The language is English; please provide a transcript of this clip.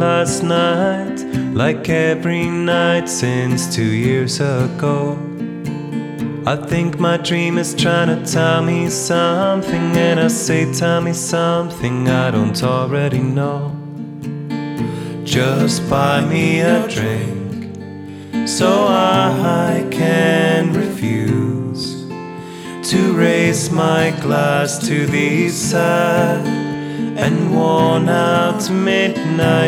last night, like every night since 2 years ago. I think my dream is trying to tell me something, and I say, tell me something I don't already know. Just buy me a drink so I can refuse to raise my glass to these sad and worn out midnight